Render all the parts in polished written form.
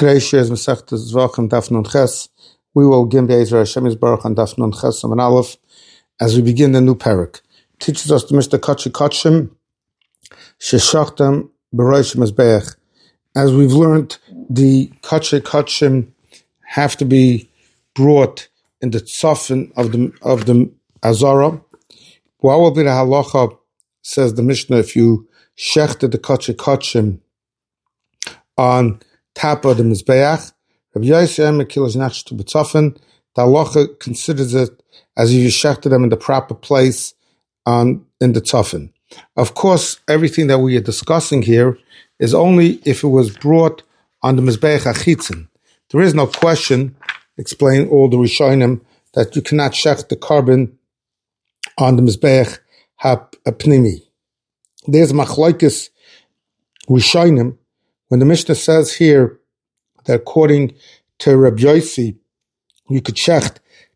Today's share is Masechta Zvachim Daf Nun Ches. We will begin Be'ezer Hashem Yisbarach on Daf Nun Ches and Aleph as we begin the new parak. Teaches us the Mishnah Kachi Kachim Sheshachtem B'Rosh Mizbeach. As we've learned, the Kachi Kachim have to be brought in the tzafin of the Azara. What will be the halacha? Says the Mishnah, if you shechted the Kachi Kachim on top of the Mizbeach, Rabbi Yosef Mekilas Nachshtu B'Tzafin, the halacha considers it as if you shechted them in the proper place in the tzafin. Of course, everything that we are discussing here is only if it was brought on the Mizbeach Achitzin. There is no question, explain all the Rishonim, that you cannot shech the carbon on the Mizbeach HaPnimi. There's Machlokes Rishonim. When the Mishnah says here that according to Rabbi Yossi, you could shecht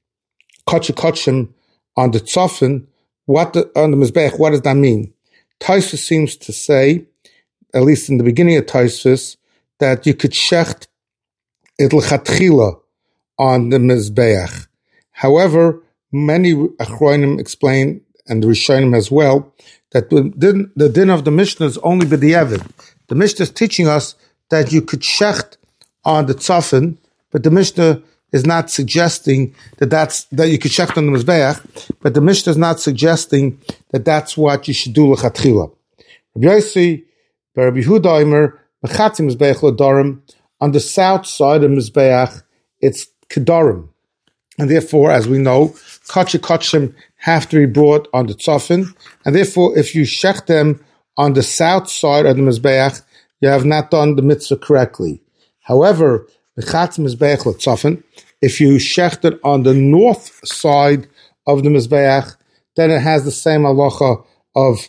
kachim on the tzafin, on the mizbech, what does that mean? Tosfos seems to say, at least in the beginning of Tosfos, that you could shecht it l'chatchila on the mizbeach. However, many achronim explain, and the Rishonim as well, that the din of the Mishnah is only b'diavad. The Mishnah is teaching us that you could shecht on the tzafin, but the Mishnah is not suggesting that you could shecht on the mizbeach, but the Mishnah is not suggesting that that's what you should do l'chatchila. Rabbi Yossi, Rabbi Yehuda Omer, mechatzim mizbeach l'darim, on the south side of mizbeach, it's kedarim. And therefore, as we know, kachim have to be brought on the tzafin, and therefore, if you shecht them on the south side of the mizbeach, you have not done the mitzvah correctly. However, mechatz mizbeach l'tzafin, if you shecht it on the north side of the mizbeach, then it has the same halacha of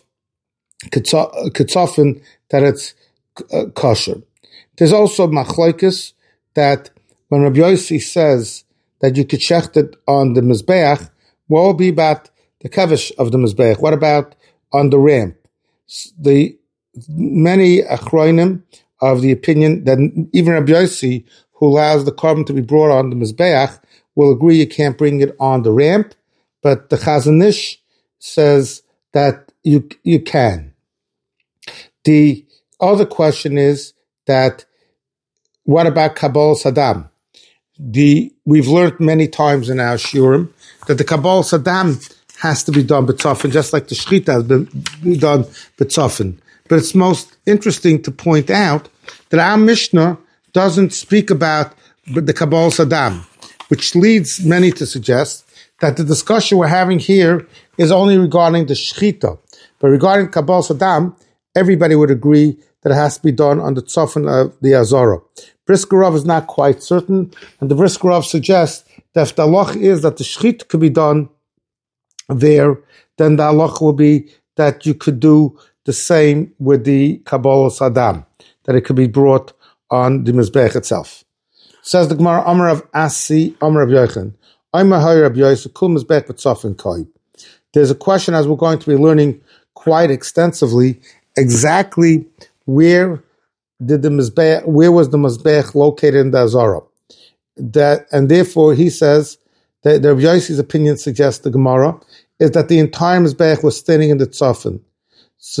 ketzafin, that it's kosher. There's also machlokes that when Rabbi Yossi says that you could shecht it on the mizbeach, what will be about the kavish of the mizbeach? What about on the ramp? The many achronim of the opinion that even Rabbi Yossi, who allows the carbon to be brought on the mizbeach, will agree you can't bring it on the ramp, but the Chazon Ish says that you can. The other question is that what about Kabbalah Saddam? We've learned many times in our shiurim that the Kabbalah Saddam has to be done b'tzafin, just like the shechita has been done b'tzafin. But it's most interesting to point out that our Mishnah doesn't speak about the Kabbalah Saddam, which leads many to suggest that the discussion we're having here is only regarding the shechita. But regarding Kabbalah Saddam, everybody would agree that it has to be done on the tzafin of the Azara. Brisker Rav is not quite certain, and the Brisker Rav suggests that if the halach is that the shechita could be done there, then the halach will be that you could do the same with the Kabbalah Saddam, that it could be brought on the Mizbech itself. Says the Gemara, Amar of Asi, Amar of Yochanan, Amar Hay Rabbi Yosef, Kul Mizbech B'Tzafin Kai. There's a question, as we're going to be learning quite extensively, exactly where was the Mizbech located in the Azara. And therefore, he says that Rabbi Yossi's opinion suggests the Gemara is that the entire Mizbech was standing in the tzafin. So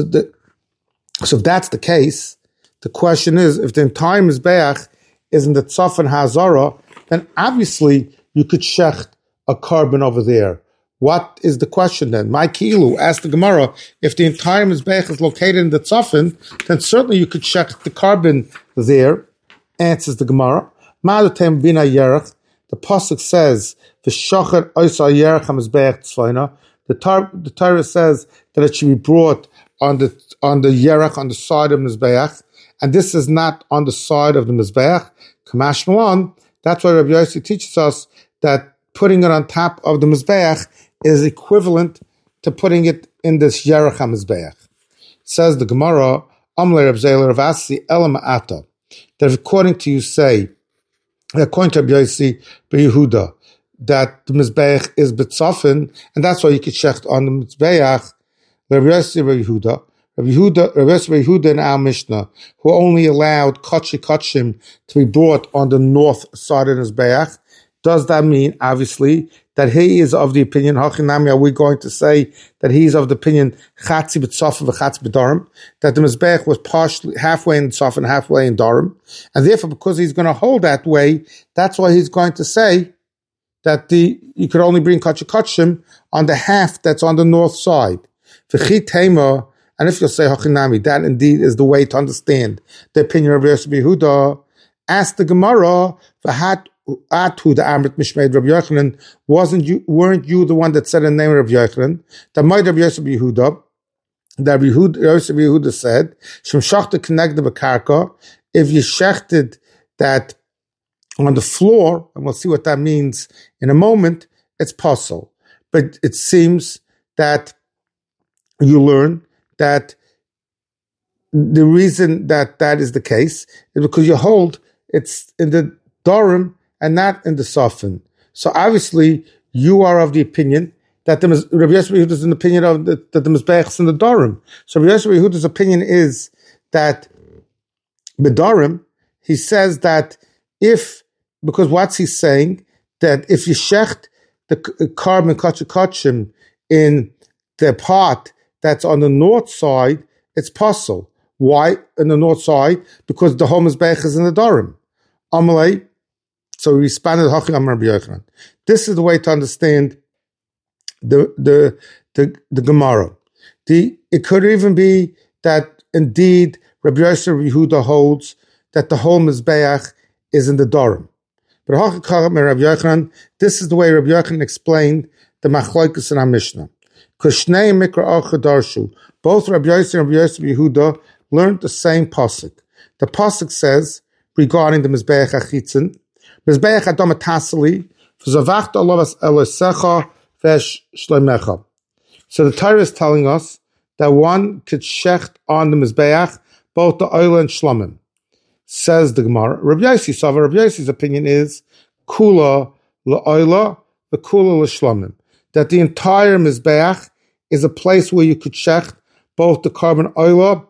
if that's the case, the question is, if the entire Mizbeach is in the tzafin ha'azara, then obviously you could shecht a carbon over there. What is the question then? My kilu asked the Gemara, if the entire Mizbeach is located in the tzafin, then certainly you could shecht the carbon there. Answers the Gemara. Ma'alutem bina yerach. The pasuk says, "V'shachar oisa yerach hamizbeach tzvayna." The Torah says that it should be brought on the yerach, on the side of Mizbeach, and this is not on the side of the Mizbeach. Kamash Malon. That's why Rabbi Yossi teaches us that putting it on top of the Mizbeach is equivalent to putting it in this yerach HaMizbeach. Says the Gemara, Amle Reb Zayler of Asi Elam Ata, that according to you say, according to Rabbi Yossi Yehuda, that the Mizbeach is b'tzafin, and that's why you could shecht on the Mizbeach. Rabbi Yossi Yehuda, Rabbi Yehuda and our Mishnah, who only allowed kachim to be brought on the north side of the Mizbeach. Does that mean, obviously, that he is of the opinion, Hachinami, are we going to say that he's of the opinion, Chatzi b'tzofa v'chatzi b'darim, that the Mizbeach was partially, halfway in Tzofa and halfway in Darim, and therefore, because he's going to hold that way, that's why he's going to say that you could only bring kachim on the half that's on the north side. V'chi tema, and if you'll say Hachinami, that indeed is the way to understand the opinion of Rabbi Yehuda. Ask the Gemara, Atu the Amrit Mishmeid Rabbi Yochanan, weren't you the one that said in the name of Rabbi Yochanan? That might Rabbi Yosef Yehuda, that Yosef Yehuda said, Shem Shachta Connected B'Karka, if you shechted that on the floor, and we'll see what that means in a moment, it's possible. But it seems that you learn that the reason that that is the case is because you hold it's in the Dorim and not in the Sofin. So obviously, you are of the opinion that Rabbi Yosef Yehuda is in the opinion of that the Mizbeach is in the Dorim. So Rabbi Yosef Yehuda's opinion is that the Dorim, he says that because what's he saying? That if you shecht the carbon kachim in the part that's on the north side, it's possible. Why on the north side? Because the whole Mizbeach is in the Dorim. Amalei. So he responded, Rabbi Yochanan. This is the way to understand the Gemara. It could even be that indeed Rabbi Yosef Yehuda holds that the whole Mizbeach is in the Dorim. But Rabbi Yochanan, this is the way Rabbi Yochanan explained the Machlokes in our Mishnah. Because Shnei Mikra Acha Darshu, both Rabbi Yosef and Rabbi Yosef Yehuda learned the same pasuk. The pasuk says regarding the Mizbeach Achitzin, Mizbeach Adam Tasali, v'zavachta Allahas Elosecha v'esh shleimecha. So the Torah is telling us that one could shecht on the Mizbeach both the oil and shlomim. Says the Gemara. Rabbi Yossi's opinion is kula la'oila v'kula l'shlomim. That the entire Mizbeach is a place where you could shecht both the carbon oila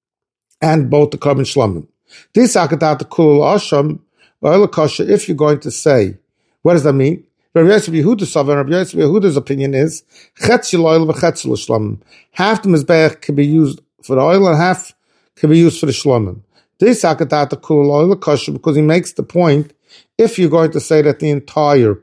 and both the carbon shlomim. This akadat the kula l'asham oila kasha. If you're going to say, what does that mean? Rabbi Yosef Yehuda's opinion is chetzi l'oil v'chetzi l'shlomim. Half the Mizbeach can be used for the oil and half can be used for the shlomim. This akadat the kula l'oila kasha, because he makes the point, if you're going to say that the entire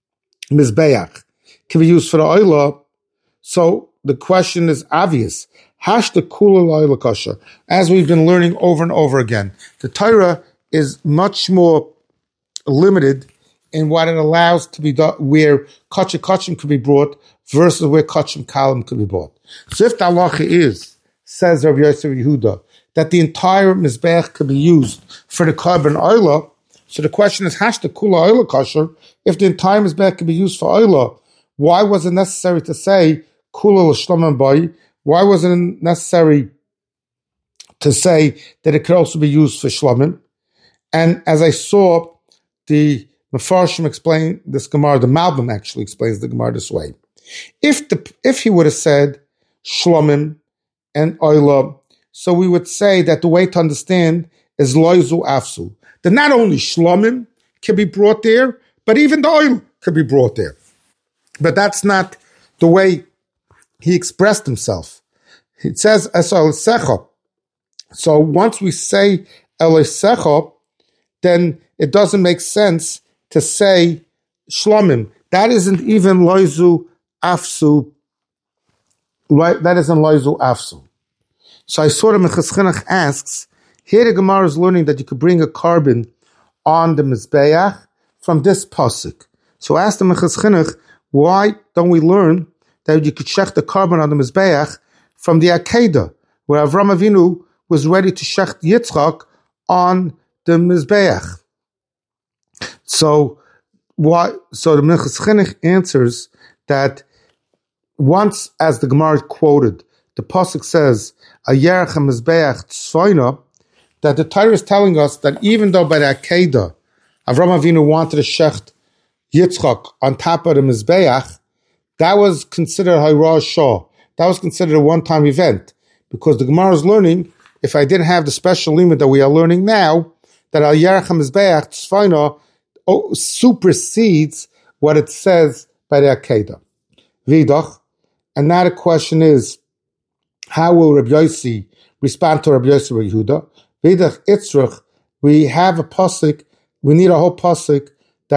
Mizbeach can be used for the oila, so the question is obvious. Hash the kula l'oila kasha. As we've been learning over and over again, the Torah is much more limited in what it allows to be done, where kachim could be brought versus where kachim kalim could be brought. So if the halacha is, says Rabbi Yosef Yehuda, that the entire Mizbeach could be used for the carbon oila, so the question is, hash the kula oila kasher, if the entire Mizbeach could be used for oila, why was it necessary to say kula l'shlomim bai? Why wasn't it necessary to say that it could also be used for shlomim? And as I saw, the Mefarshim explain this Gemara, the Malbim actually explains the Gemara this way. If he would have said shlomim and oila, so we would say that the way to understand is loizu afsu. That not only shlomim can be brought there, but even the oil can be brought there. But that's not the way he expressed himself. It says es elisecha. So once we say elisecha, then it doesn't make sense to say shlomim. That isn't even loizu afsu. Right? That isn't loizu afsu. So I saw the Minchas Chinuch asks, here the Gemara is learning that you could bring a carbon on the Mizbeach from this pasuk. So ask the Minchas Chinuch, why don't we learn that you could shecht the carbon on the Mizbeach from the Akedah, where Avram Avinu was ready to shecht Yitzchak on the Mizbeach? So the Minchas Chinuch answers that once, as the Gemara quoted, the pasuk says, "Ayerach Mizbeach tzfoina," that the Torah is telling us that even though by the Akedah, Avram Avinu wanted to shecht Yitzchak on top of the Mizbeach, that was considered Hayrah Shah. That was considered a one-time event. because the Gemara is learning, if I didn't have the special limit that we are learning now, that Al Yarech HaMizbeach Tzfayna supersedes what it says by the Akedah. Vidach, and now the question is, how will Rabbi Yossi respond to Rabbi Yossi Rabbi Yehuda? Vidach Itzrach, we have a pasuk, we need a whole pasuk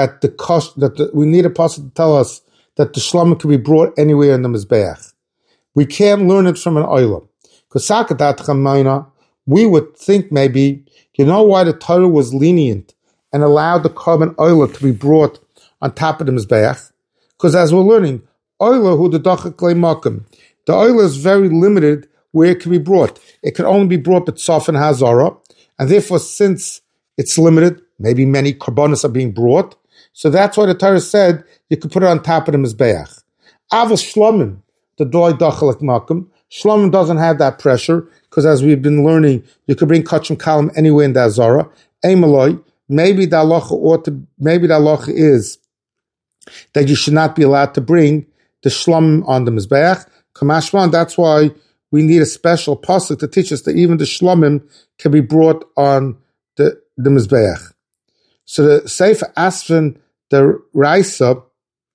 we need a pasuk to tell us that the shlamim can be brought anywhere in the Mizbeach. We can't learn it from an oilam. Because we would think maybe, you know why the Torah was lenient and allowed the carbon oil to be brought on top of the Mizbeach? Because as we're learning, oil who the dachak makom, the oil is very limited where it can be brought. It can only be brought at Sof and Hazara, and therefore since it's limited, maybe many karbonos are being brought, so that's why the Torah said you could put it on top of the Mizbeach. Avos shlomim, the doi dachak makom, shlomim doesn't have that pressure, because as we've been learning, you could bring kachim kalim anywhere in the Hazara. Eimaloi, maybe the halacha is that you should not be allowed to bring the shlomim on the Mizbeach. Kamashman, that's why we need a special pasuk to teach us that even the shlomim can be brought on the Mizbeach. So the Sefer Asfen, the Raisa,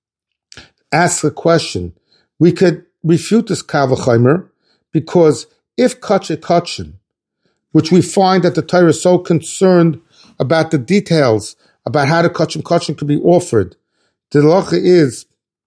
asks a question. We could refute this Kal V'chomer because if kachim, which we find that the Torah is so concerned about the details about how the kachim could be offered, the halacha is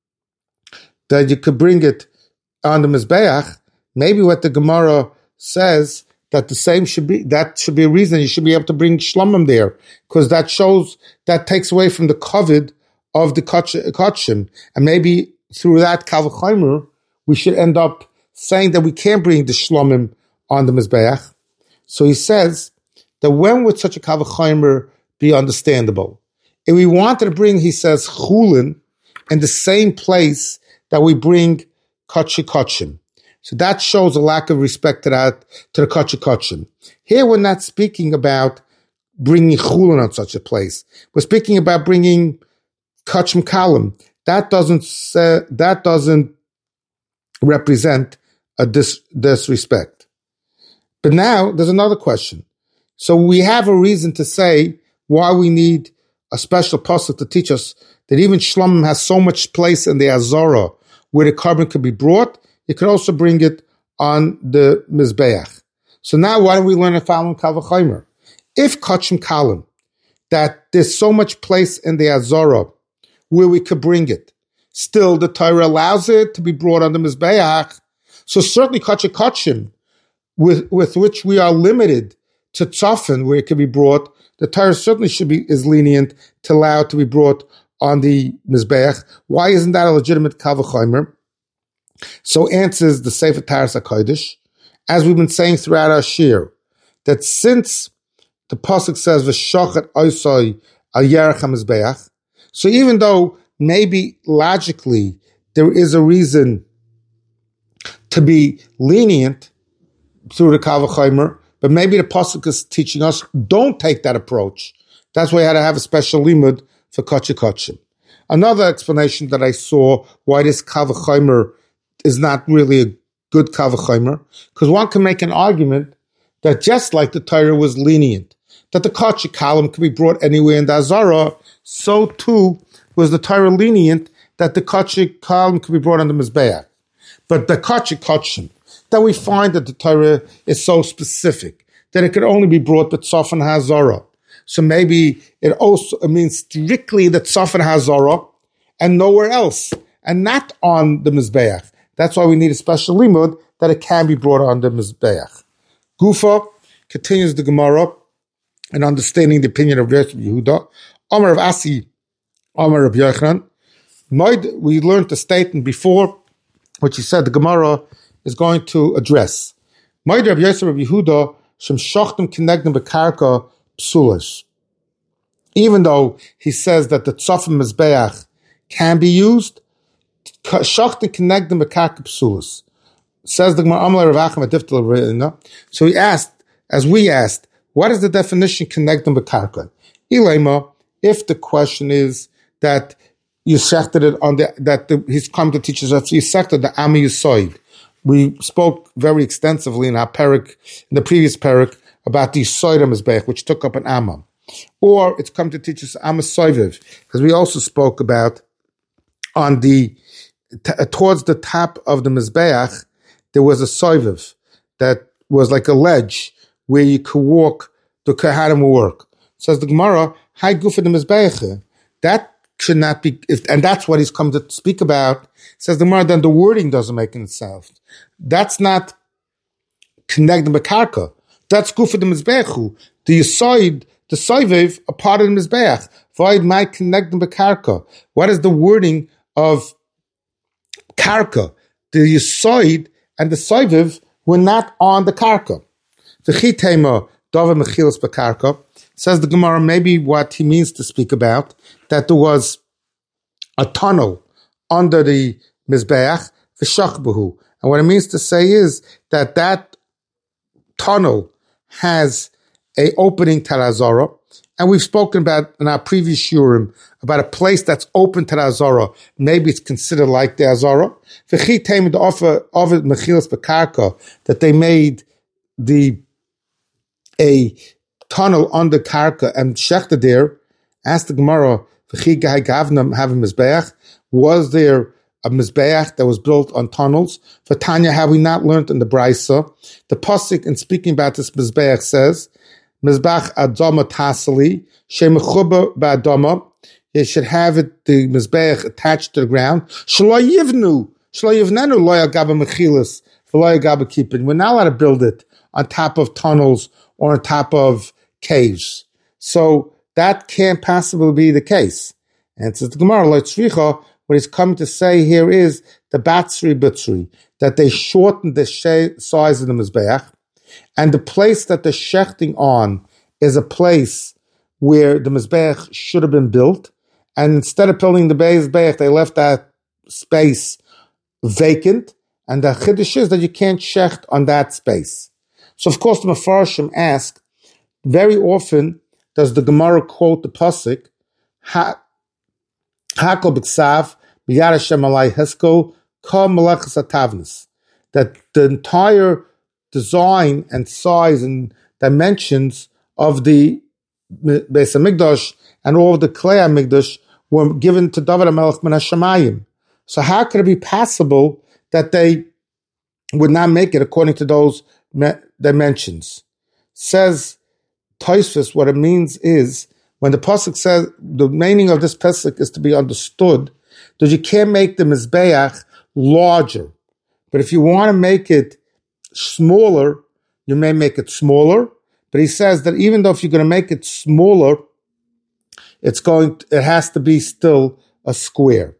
that you could bring it on the Mizbeach. Maybe what the Gemara says that the same should be a reason you should be able to bring shlomim there, because that takes away from the covet of the kachim, and maybe through that Kal V'chomer we should end up saying that we can't bring the shlomim on the Mizbeach. So he says that when would such a Kal V'chomer be understandable? If we wanted to bring, he says, chulin in the same place that we bring kachim. So that shows a lack of respect to the kachim. Here we're not speaking about bringing chulin on such a place. We're speaking about bringing kachim kalim. That doesn't represent a disrespect. But now there's another question. So we have a reason to say why we need a special pasuk to teach us that even shlomim has so much place in the Azara where the carbon could be brought. You could also bring it on the Mizbeach. So now why do we learn the following Kal V'chomer? If kachim kalim, that there's so much place in the Azara where we could bring it, still the Torah allows it to be brought on the Mizbeach. So certainly kachim, with which we are limited to tzafin, where it can be brought, the Torah certainly is lenient to allow it to be brought on the Mizbeach. Why isn't that a legitimate Kal V'chomer? So answers the Sefer Taras HaKodesh, as we've been saying throughout our shir, that since the pasuk says v'shochet oisai al Yarech HaMizbeach, so even though maybe logically there is a reason to be lenient through the Kal V'chomer, but maybe the pasuk is teaching us don't take that approach. That's why I had to have a special limud for kachim. Another explanation that I saw why this Kal V'chomer is not really a good Kal V'chomer, because one can make an argument that just like the Torah was lenient, that the kachim kalim can be brought anywhere in the Azara, so too was the Torah lenient that the kachim kalim can be brought on the Mizbeach. But the kachim, that we find that the Torah is so specific that it could only be brought but Sof and Hazara. So maybe it means strictly that Sof and Hazara and nowhere else, and not on the Mizbeach. That's why we need a special limud that it can be brought on the Mizbeach. Gufa continues the Gemara and understanding the opinion of Rabbi Yehuda. Amar of Asi, Amar of Yochanan. We learned the statement before, which he said the Gemara is going to address. Moed Rabbi Yosef Rabbi Yehuda shem shochtim kinegdim bekarka psulas. Even though he says that the tzofim mizbeach can be used, shochtim kinegdim bekarka psulas. Says the Gemara Amar Rav Achim Adiftal Reina. So he asked, as we asked, what is the definition kinegdim bekarka? Ilema, if the question is that you sechted it on he's come to teach us that you sechted the Ami Yisoid. we spoke very extensively in our parak, in the previous parak, about the Soida Mizbeach, which took up an Amma. Or it's come to teach us Amma Soiviv, because we also spoke about on the towards the top of the Mizbeach, there was a Soiviv that was like a ledge where you could walk, the Kohanim will work. Says the Gemara, Hai Gufa the Mizbeach. That should not be, and that's what he's come to speak about. Says the Gemara, then the wording doesn't make any sense. That's not connected with Karka. That's Gufa the Mizbeach. The Yisoid, the Soiviv, a part of the Mizbeach. Void might connect with Karka. What is the wording of Karka? The Yisoid and the Soiviv were not on the Karka. The Chitema, Dava Mechilas Bekarka, says the Gemara, maybe what he means to speak about, that there was a tunnel under the Mizbeach, V'shachbahu. And what it means to say is that that tunnel has a opening to the Azara. And we've spoken about in our previous shurim about a place that's open to the Azara. Maybe it's considered like the Azara. V'chitema, the offer of Mechilas Bekarka, that they made a tunnel under Karka and Shechta there. Asked the Gemara, was there a Mizbeach that was built on tunnels? For Tanya, have we not learned in the Brisa? The Pasuk, in speaking about this Mizbeach, says, Mizbach Adama Tasali, Shemechuba Ba'adama. You should have it, the Mizbeach, attached to the ground. Shlo Yivnenu Loya Gaba Mechilas, Loya Gaba Kipin. We're not allowed to build it on top of tunnels or on top of caves. So that can't possibly be the case. And says the Gemara, what he's coming to say here is the Batsri Butsri, that they shortened the size of the Mizbeach, and the place that they're shechting on is a place where the Mizbeach should have been built, and instead of building the Mizbeach, they left that space vacant, and the Chiddush is that you can't shecht on that space. So of course the Mefarshim ask, very often does the Gemara quote the Pasuk, Hakol B'Ksav, B'Yad Hashem Alai Heskel, Kol Melechas HaTavnis, that the entire design and size and dimensions of the Beis HaMikdash and all of the Klei HaMikdash were given to David HaMelech min HaShamayim. So how could it be possible that they would not make it according to those dimensions? Says Tosfos, what it means is, when the Pasuk says, the meaning of this Pasuk is to be understood, that you can't make the Mizbeach larger. But if you want to make it smaller, you may make it smaller. But he says that even though if you're going to make it smaller, it has to be still a square.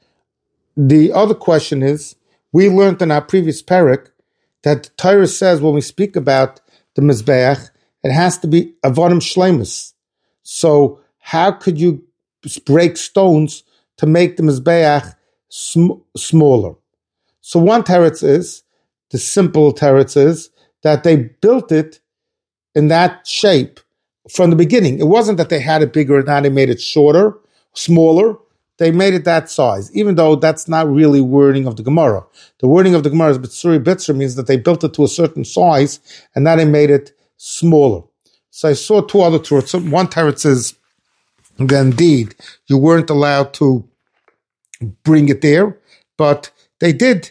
The other question is, we learned in our previous parak that the Torah says when we speak about the Mizbeach, it has to be avodim shleimus. So how could you break stones to make the Mizbeach smaller? So one teretz is, the simple teretz is, that they built it in that shape from the beginning. It wasn't that they had it bigger and now they made it shorter, smaller. They made it that size, even though that's not really wording of the Gemara. The wording of the Gemara is Bitsuri Bitzer, means that they built it to a certain size and now they made it smaller. So I saw two other teretz. One teretz is that indeed you weren't allowed to bring it there, but they did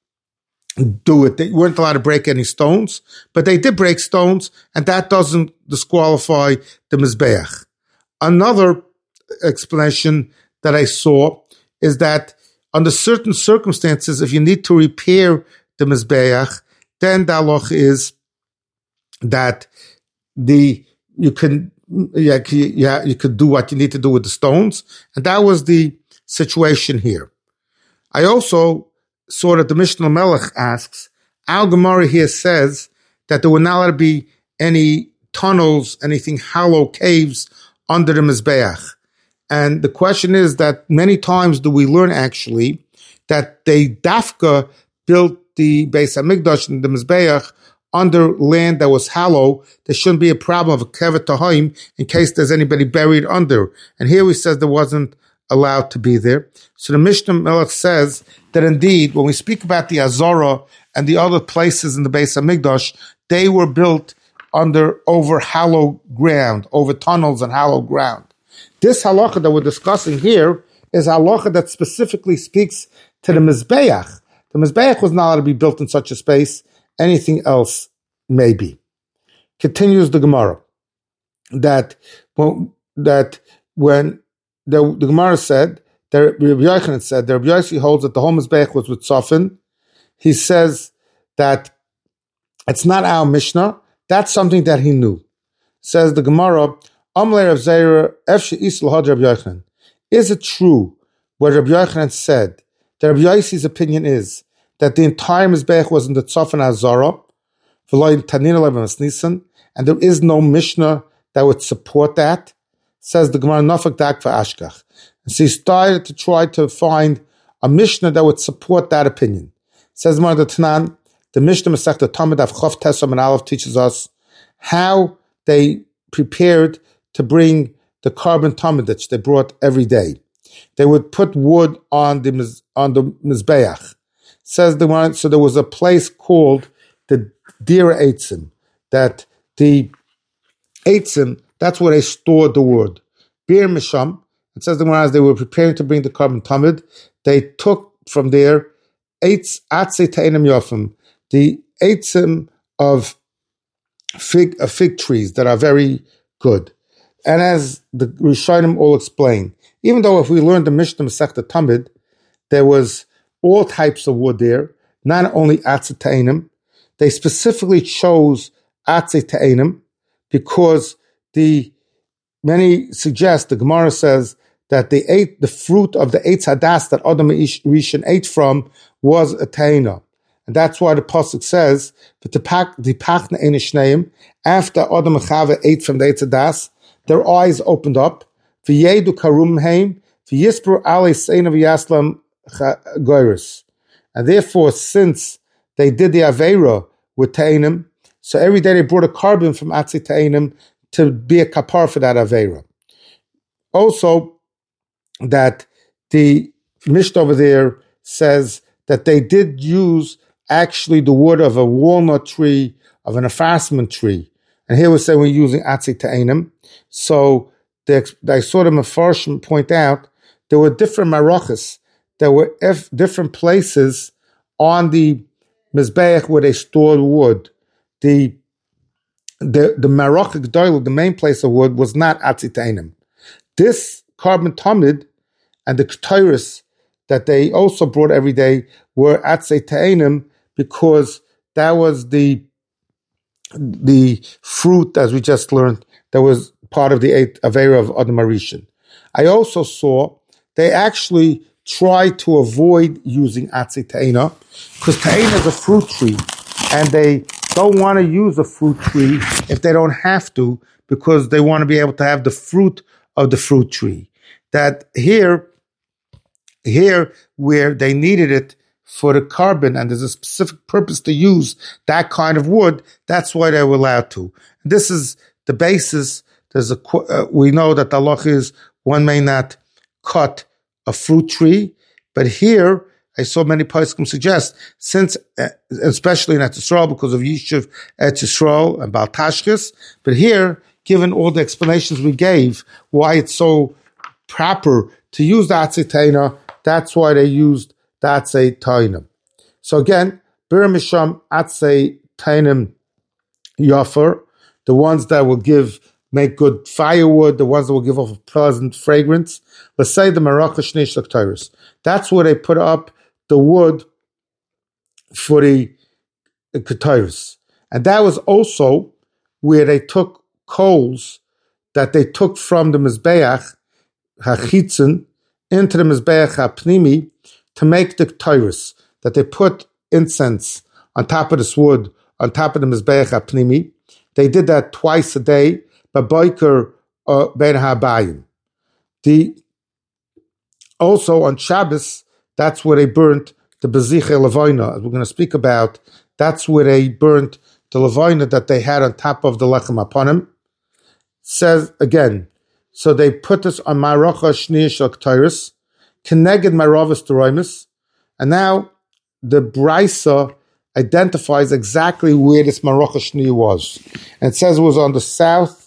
do it. They weren't allowed to break any stones, but they did break stones, and that doesn't disqualify the Mizbeach. Another explanation that I saw is that under certain circumstances, if you need to repair the Mizbeach, then the halach is that you could do what you need to do with the stones, and that was the situation here. I also saw that the Mishnah Melech asks, Al Gemara here says that there were not allowed to be any tunnels, anything hollow caves under the Mizbeach. And the question is that many times do we learn actually that they dafka built the Beis HaMikdash and the Mizbeach under land that was hollow. There shouldn't be a problem of a kevet tahaim in case there's anybody buried under. And here he says there wasn't allowed to be there. So the Mishnah Melech says that indeed, when we speak about the Azorah and the other places in the Beis HaMikdash, they were built over hollow ground, over tunnels and hollow ground. This halacha that we're discussing here is a halacha that specifically speaks to the Mizbeach. The Mizbeach was not allowed to be built in such a space. Anything else may be. Continues the Gemara that when the Gemara said that Rabbi Yochanan said that Rabbi Yossi holds that the whole Mizbeach was with Sofin. He says that it's not our Mishnah. That's something that he knew. Says the Gemara, is it true what Rabbi Yochanan said, that Rabbi Yossi's opinion is that the entire Mizbeach was in the Tzofan Azara, and there is no Mishnah that would support that? Says the Gemara, Nafak Dak Ashkach. And so he started to try to find a Mishnah that would support that opinion. Says the Tanan, the Mishnah Masechta Tamid of Chof Tesam and Aleph teaches us how they prepared to bring the carbon tamidich they brought every day. They would put wood on the Mizbeach. Says the one, so there was a place called the Dira Eitzim, that the Eitzim, that's where they stored the wood. Bir Misham, it says the one, as they were preparing to bring the carbon tamid, they took from there Eitz Atze Ta'enim Yofim, the Eitzim of fig trees that are very good. And as the Rishonim all explain, even though if we learned the Mishnah Masechta Tamid, there was all types of wood there, not only Atze Ta'enim, they specifically chose Atze Ta'enim because many suggest, the Gemara says, that they ate the fruit of the Eitz Hadas that Adam Rishon ate from was a Ta'ena. And that's why the Pasuk says, after Adam and Chava ate from the Eitz Hadas, their eyes opened up. And therefore, since they did the Aveira with Ta'enim, so every day they brought a carbon from Atzi Ta'enim to be a kapar for that Aveira. Also, that the Mishnah over there says that they did use actually the wood of a walnut tree, of an afasman tree. And here we say we're using Atzi Ta'enim. So I saw the Mefarshim point out there were different marachas, there were different places on the Mizbeach where they stored wood. The Marach G'dayla, the main place of wood, was not Atzi Ta'enim. This carbon tamid and the Ketairis that they also brought every day were Atzi Ta'enim because that was the fruit, as we just learned, that was part of the Aveira of Adam Rishon. I also saw they actually tried to avoid using Atzi Ta'ena because Ta'ena is a fruit tree and they don't want to use a fruit tree if they don't have to because they want to be able to have the fruit of the fruit tree. That here where they needed it for the carbon and there's a specific purpose to use that kind of wood, that's why they were allowed to. This is the basis. We know that the halach is one may not cut a fruit tree, but here I saw many poskim suggest, since especially in Eretz Yisrael because of Yishuv Eretz Yisrael and Baal Tashkis, but here, given all the explanations we gave, why it's so proper to use the Atzi Ta'ena, that's why they used the Atzi Ta'enim. So again, Bir Misham Atzi Ta'enim Yofer, the ones that will make good firewood, the ones that will give off a pleasant fragrance. Let's say the Marach Shnei Shaktaris. That's where they put up the wood for the Ketairis. And that was also where they took coals that they took from the Mizbeach HaChitzin into the Mizbeach HaPnimi to make the Ketairis, that they put incense on top of this wood, on top of the Mizbeach HaPnimi. They did that twice a day, Baboiker Ben HaBayim. Also on Shabbos, that's where they burnt the Beziche Levoina, as we're going to speak about. That's where they burnt the Levoina that they had on top of the Lechem Aponim. Says again, So they put this on Marocha Shniya Shel Ketores, Keneged Maravas Deroimus, and now the Brisa identifies exactly where this Marocha Shniya was. And it says it was on the southwest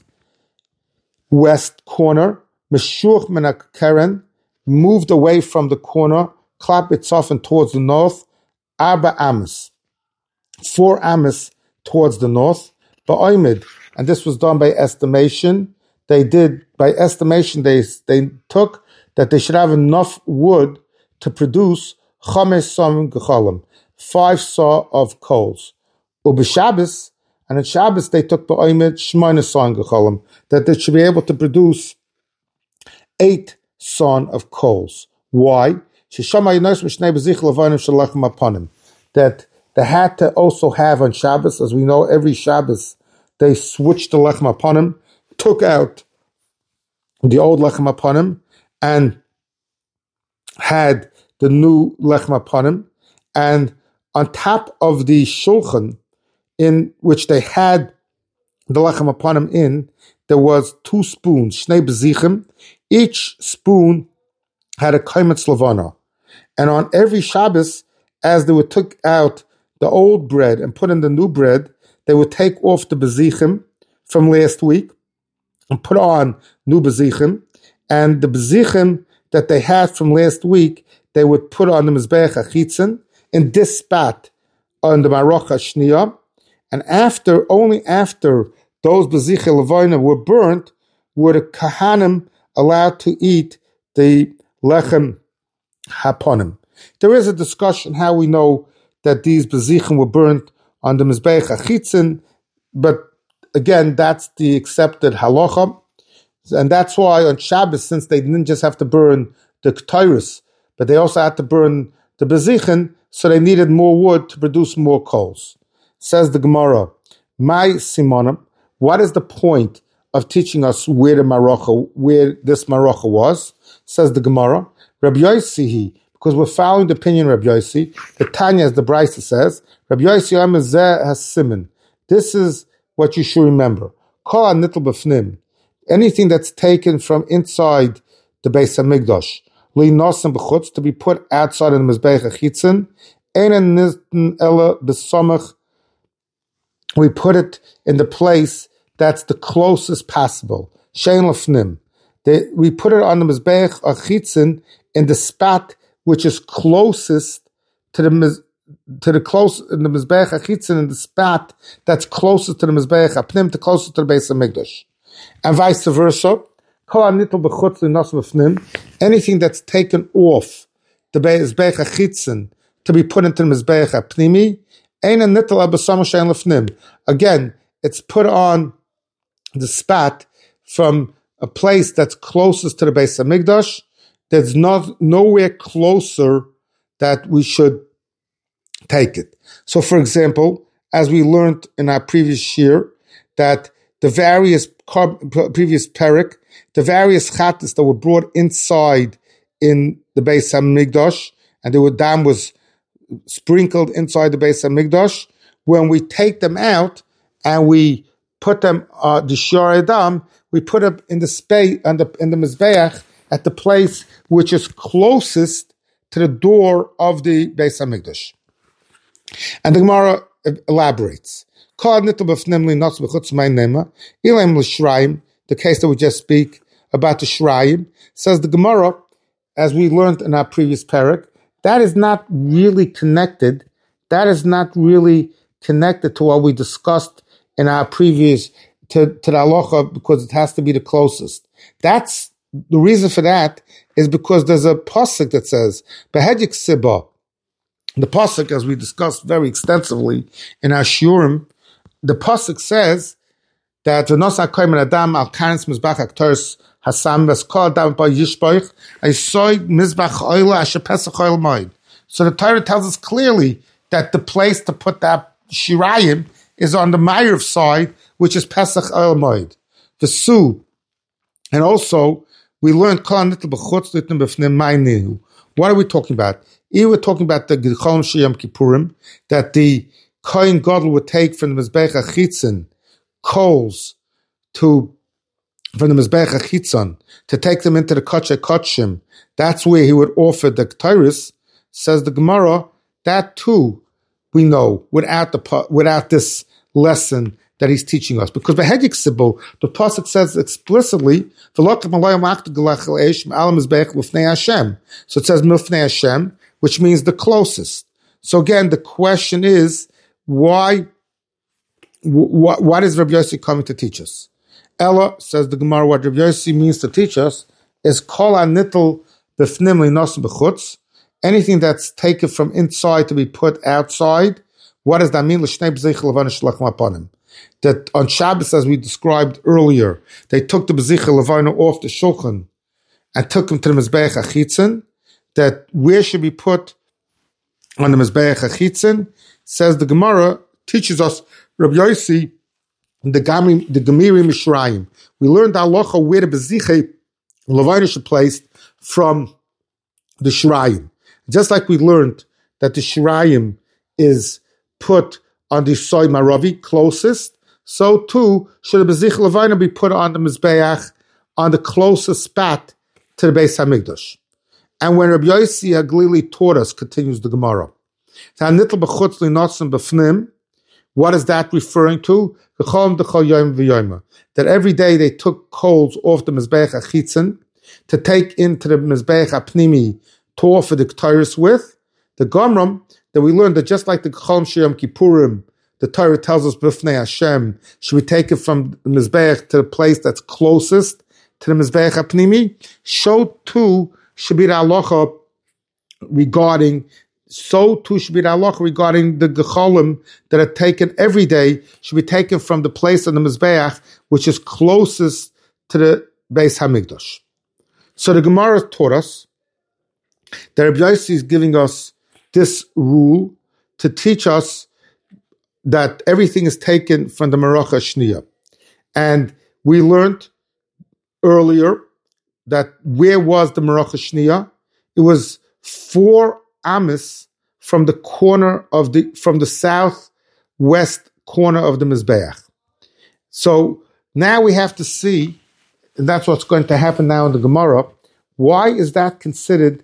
corner, Meshuch Min HaKeren, moved away from the corner, Klap Itzofen towards the north, Arba Amis, 4 Amis towards the north, Ba'oimid, and this was done by estimation. They took that they should have enough wood to produce Chamesh Som Gecholim, 5 saw of coals. Ub'Shabbos, and on Shabbos they took Ba'oimid Shmoina Son Gecholim, that they should be able to produce 8 son of coals. Why? That they had to also have on Shabbos, as we know, every Shabbos they switched the lechem aponim, took out the old lechem aponim, and had the new lechem aponim, and on top of the shulchan in which they had the lechem aponim in, there was 2 spoons, shnei bezichim. Each spoon had a kaimetz levana. And on every Shabbos, as they would took out the old bread and put in the new bread, they would take off the bezichim from last week and put on new bezichim. And the bezichim that they had from last week, they would put on the mizbeach achitzin in this spot on the marocha shniya. And only after those bezichim levana were burnt, were the kahanim allowed to eat the lechem haponim. There is a discussion how we know that these bezichim were burnt on the mizbeach achitzin, but again, that's the accepted halacha, and that's why on Shabbos, since they didn't just have to burn the ketores, but they also had to burn the bezichim, so they needed more wood to produce more coals. Says the Gemara, "My simonim, what is the point of teaching us where this marocha was?" Says the Gemara, Rabbi Yossi, because we're following the opinion of Rabbi Yossi. The Tanya, as the Brisa says, Rabbi Yossi has siman. This is what you should remember. Kol nitl b'fnim, anything that's taken from inside the Beis Hamikdash, li'nosim b'chutz, to be put outside of the mizbeach achitzin, einen nitn ela b'samach, we put it in the place that's the closest possible. Shein lefnim, we put it on the mizbeach achitzin in the spot which is closest to the mizbeach achitzin, in the spot that's closest to the mizbeach apnim, the closest to the Beis Hamikdash, and vice versa. Anything that's taken off the mizbeach achitzin to be put into the mizbeach apnimi, again, it's put on the spot from a place that's closest to the Beis Hamikdash. There's nowhere closer that we should take it. So, for example, as we learned in our previous year, that the various previous parak, the various chatas that were brought inside in the Beis Hamikdash, and the dam was sprinkled inside the Beis Hamikdash, when we take them out and we put them the shor dam, we put them in the space in the mizbeach at the place which is closest to the door of the Beis Hamikdash. And the Gemara elaborates. The case that we just speak about the shrayim, says the Gemara, as we learned in our previous parak, that is not really connected. That is not really connected to what we discussed in our previous to the halacha, because it has to be the closest. That's the reason for that is because there's a pasuk that says Behedzik Sibah. The pasuk, as we discussed very extensively in our shiurim, the pasuk says that v'nosa koymen adam al karens mizbach aktors hasam v'skol adam ba yishboich asoy mizbach oil asher pesach oil moed. So the Torah tells us clearly that the place to put that shirayim is on the Ma'ariv side, which is pesach oil moed. The su, and also we learned what are we talking about? Here we're talking about the Gecholim Sheyom Kippurim, that the Kohen Gadol would take from the Mizbeach Achitzin coals to from the Mizbeach HaChitzon to take them into the Kodesh Kodshim, that's where he would offer the Ketores, says the Gemara, that too we know without this lesson that he's teaching us. Because Behedzik Sibul, the Pasuk says explicitly, so it says Milfnei Hashem, which means the closest. So again, the question is, what is Rabbi Yossi coming to teach us? Ella, says the Gemara, what Rabbi Yossi means to teach us is kol hanitl b'fnim linos b'chutz, anything that's taken from inside to be put outside. What does that mean? That on Shabbos, as we described earlier, they took the Bezicha Levana off the Shulchan and took him to the Mizbeach HaChitzon, that where should be put on the Mizbeach HaChitzon, says the Gemara, teaches us, Rabbi Yossi, the Gemiri Mishrayim. We learned the halacha where the Bezicha Levana should be placed from the Shirayim. Just like we learned that the Shirayim is put on the Soy Maravi, closest, so too should the Bezich Levina be put on the Mizbeach on the closest spot to the Beis HaMikdash. And when Rabbi Yossi Haglili taught us, continues the Gemara, what is that referring to? That every day they took coals off the Mizbeach HaChitzon to take into the Mizbeach HaPnimi to offer the Ketores with. The Gomram, that we learned that just like the Chol Sheyom Kippurim, the Torah tells us B'fnei Hashem should be taken from the Mizbeach to the place that's closest to the Mizbeach HaPnimi, so too should be the halacha regarding the Gecholim that are taken every day, should be taken from the place on the Mizbeach which is closest to the Beis HaMikdash. So the Gemara taught us that Rabbi Yossi is giving us this rule to teach us that everything is taken from the Maracha Shniya. And we learned earlier that where was the Maracha Shniya? It was 4 amis from the southwest corner of the Mizbeach. So now we have to see, and that's what's going to happen now in the Gemara, why is that considered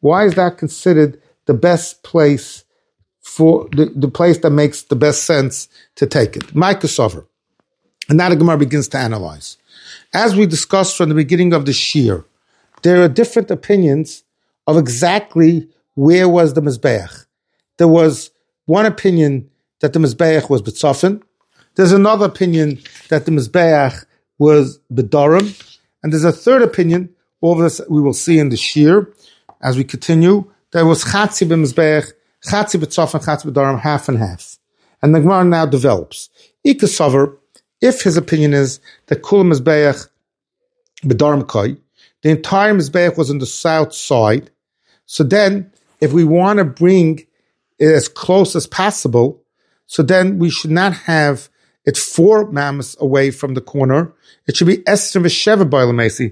the best place for the place that makes the best sense to take it? Micah Sover. And now the Gemara begins to analyze. As we discussed from the beginning of the Shir, there are different opinions of exactly where was the Mizbeach. There was one opinion that the Mizbeach was B'tzofin. There's another opinion that the Mizbeach was B'dorim. And there's a third opinion, all of this we will see in the Shir as we continue. There was Chatzi b'Mizbeach, Chatzi b'Tzofin, Chatzi b'Dorim, half and half. And the Gemara now develops. Ika Sover, if his opinion is that Kula Mizbeach b'Dorim Koi, the entire Mizbeach was on the south side, so then if we want to bring it as close as possible, so then we should not have it 4 amas away from the corner. It should be Esther v'Sheva B'Olamesi,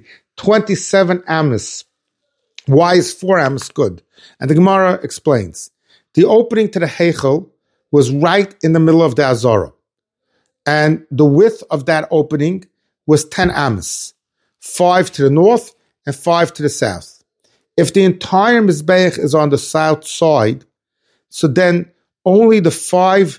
27 amas. Why is 4 amas good? And the Gemara explains. The opening to the Heichel was right in the middle of the Azara. And the width of that opening was 10 amas. 5 to the north and 5 to the south. If the entire Mizbeach is on the south side, so then only the 5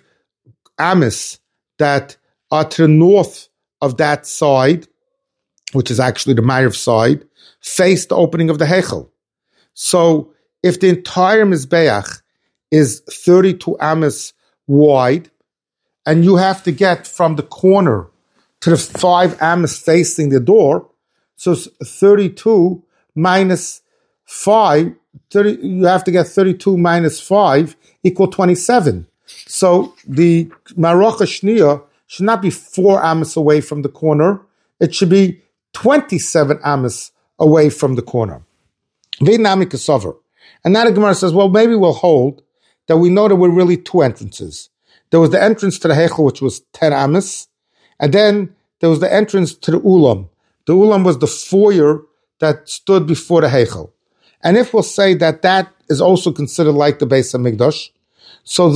amas that are to the north of that side, which is actually the Ma'ariv side, face the opening of the Heichel. So if the entire Mizbeach is 32 amas wide, and you have to get from the corner to the 5 amas facing the door, so 32 minus 5, you have to get 32 minus 5 equal 27. So the Maracha Shniya should not be 4 amas away from the corner. It should be 27 amas away from the corner. And now the Gemara says, well, maybe we'll hold that we know there were really 2 entrances. There was the entrance to the Heichel, which was 10 amas, and then there was the entrance to the Ulam. The Ulam was the foyer that stood before the Heichel. And if we'll say that that is also considered like the Beis HaMikdash, so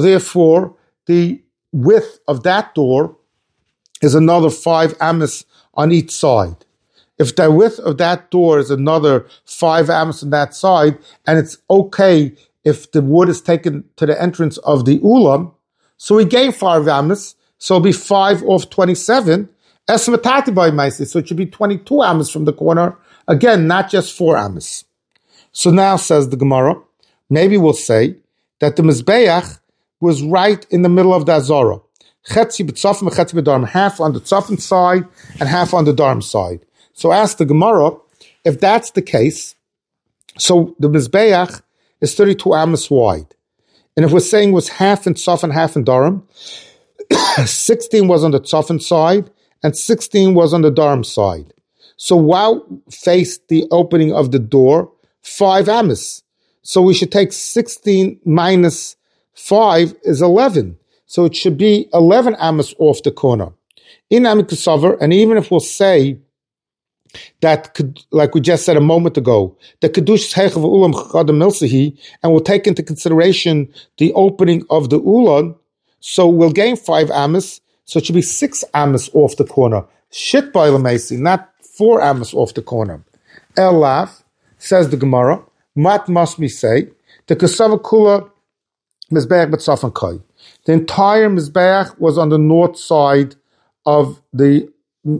therefore the width of that door is another 5 amas on each side. If the width of that door is another 5 amos on that side, and it's okay if the wood is taken to the entrance of the ulam, so we gain 5 amos, so it'll be 5 off 27, esmatati by maisi, so it should be 22 amos from the corner, again, not just 4 amos. So now, says the Gemara, maybe we'll say that the Mizbeach was right in the middle of the Azara. Chetzi b'tzafim, chetzi b'darm, half on the tzafim side and half on the darm side. So ask the Gemara, if that's the case, so the Mizbeach is 32 amos wide. And if we're saying it was half in tzafim, half in darm, 16 was on the tzafim side and 16 was on the darm side. So while faced the opening of the door, 5 amos. So we should take 16 minus 5 is 11. So it should be 11 amos off the corner. In Amikusavar, and even if we'll say that, like we just said a moment ago, the Kedush Heichav Ulam Chadam Milsahi, and we'll take into consideration the opening of the Ulan, so we'll gain 5 amos, so it should be 6 amos off the corner. Shit by Lamasi, not 4 amos off the corner. Elaf, says the Gemara, Mat must we say, the Kesava Kula Mizbeach B'tzafan Kai. The entire Mizbeach was on the north side of the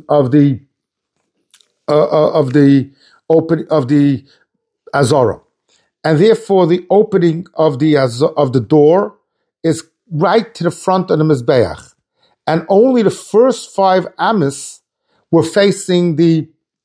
Azara, and therefore the opening of the door is right to the front of the Mizbeach, and only the first 5 amos were facing the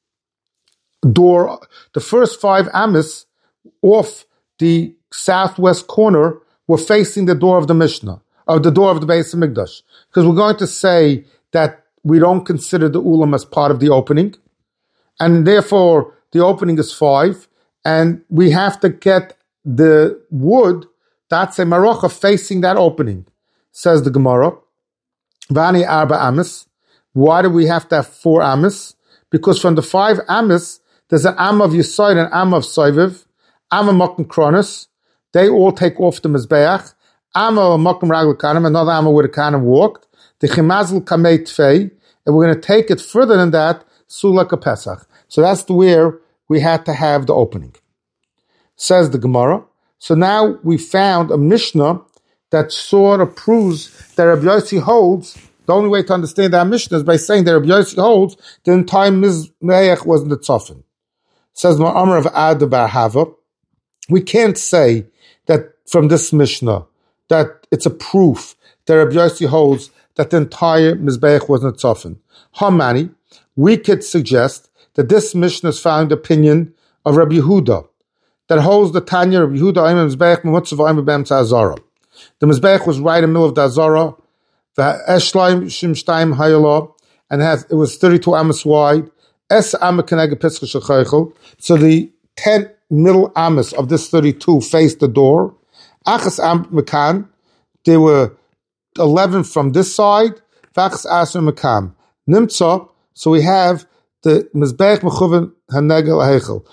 door. The first 5 amos off the southwest corner were facing the door of the Mishnah, or the door of the Beis Hamikdash, because we're going to say that we don't consider the ulam as part of the opening, and therefore the opening is 5, and we have to get the wood, that's a marocha, facing that opening. Says the Gemara, Vani Arba Amos. Why do we have to have 4 amos? Because from the 5 amos, there's an am of Yisoid and am of Soiviv, am of Mokum Kronos. They all take off the Mizbeach. Am of Mokum Ragel Kanim, another am where the Kanim walked. The Chimazl Kamei Tfei, and we're going to take it further than that, Sulak Pesach. So that's where we had to have the opening. Says the Gemara. So now we found a Mishnah that sort of proves that Rabbi Yossi holds. The only way to understand that Mishnah is by saying that Rabbi Yossi holds the entire Mizbeach was in the Tzafin. Says the Amar of Ad Bar Hava. We can't say that from this Mishnah that it's a proof that Rabbi Yossi holds that the entire Mizbeach was in the Tzafin. How many? We could suggest that this Mishnah is found opinion of Rabbi Yehuda that holds the Tanya of Yehuda Ayim Mizbeach Memutzav Ayim B'Em Azara. The Mizbeach was right in the middle of the Azara. The Eshleim Shimshtaim Hayala, and it was 32 amos wide. Es Amma Kenega Pesach Shechaychel. So the 10 middle amos of this 32 faced the door. Achas Am Mekan. There were 11 from this side. Vachas Asher Mekan. Nimtza. So we have the Mizbeach Mechuven Hanegel Heichel.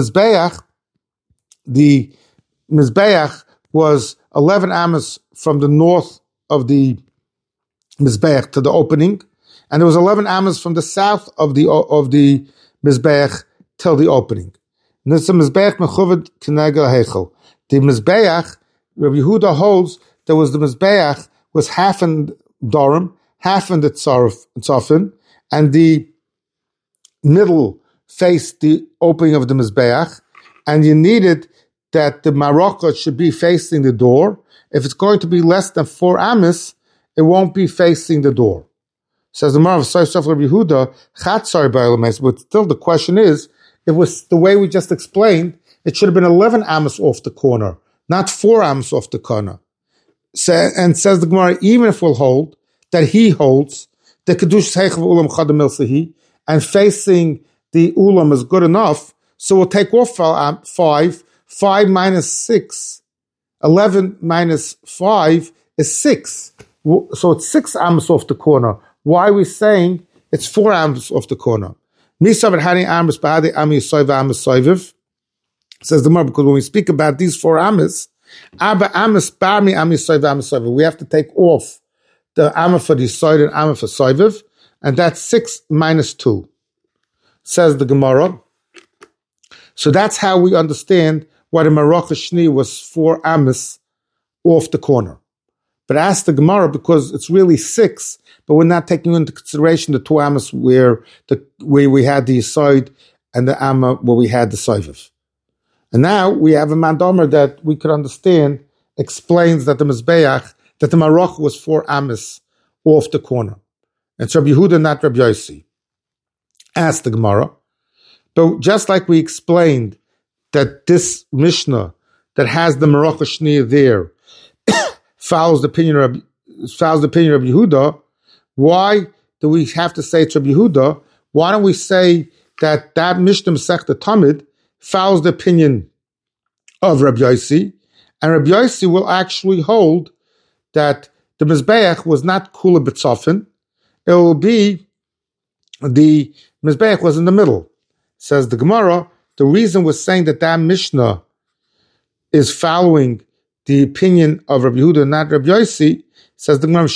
The Mizbeach was 11 amos from the north of the Mizbeach to the opening, and there was 11 amos from the south of the Mizbeach till the opening. And this is Mizbeach Mechuven Kenegel Heichel. The Mizbeach, Rabbi Yehuda holds, there was the Mizbeach was half in Dorim, half in the Tzafin, and the middle faced the opening of the Mizbeach, and you needed that the Marokah should be facing the door. If it's going to be less than 4 amos, it won't be facing the door. Says the Mar of Saif Rabbi Yehuda, Chatzar Ba'alames, but still the question is, it was the way we just explained, it should have been 11 amos off the corner, not 4 amos off the corner. And says the Gemara, even if we'll hold, that he holds, the Kedush Heichav Ulam Chadam Milsahi, and facing the Ulam is good enough, so we'll take off 5 minus 6, 11 minus 5 is 6. So it's 6 amos off the corner. Why are we saying it's 4 amos off the corner? Says the Gemara, because when we speak about these 4 amos, we have to take off the amma for the soid and amma for soiviv, and that's 6 minus 2. says the Gemara. So that's how we understand why the Maracha Shni was 4 amas off the corner. But ask the Gemara, because it's really 6, but we're not taking into consideration the 2 amas where we had the Yisoid and the amma where we had the Soiviv. And now we have a Mandomer that we could understand explains that the Mizbeach, that the Maracha was 4 amas off the corner. And it's Rabbi Yehuda, not Rabbi Yossi. Ask the Gemara. But just like we explained that this Mishnah that has the Maracha Shni there follows the opinion of Yehuda, why do we have to say it's Rabbi Yehuda? Why don't we say that Mishnah Masechta Tamid follows the opinion of Rabbi Yossi, and Rabbi Yossi will actually hold that the Mizbeach was not Kula B'tzofin, it will be the Mizbeach was in the middle. Says the Gemara, the reason we're saying that Mishnah is following the opinion of Rabbi Yehuda, not Rabbi Yossi, says the Gemara,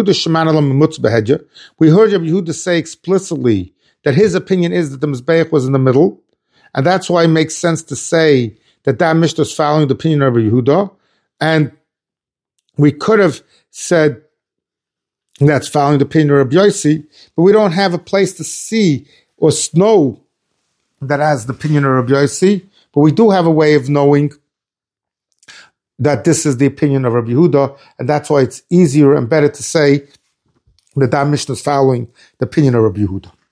we heard Rabbi Yehuda say explicitly that his opinion is that the Mizbeach was in the middle, and that's why it makes sense to say that Mishnah is following the opinion of Rabbi Yehuda, and we could have said that's following the opinion of Rabbi Yossi, but we don't have a place to see or know that has the opinion of Rabbi Yossi, but we do have a way of knowing that this is the opinion of Rabbi Yehuda, and that's why it's easier and better to say that Mishnah is following the opinion of Rabbi Yehuda.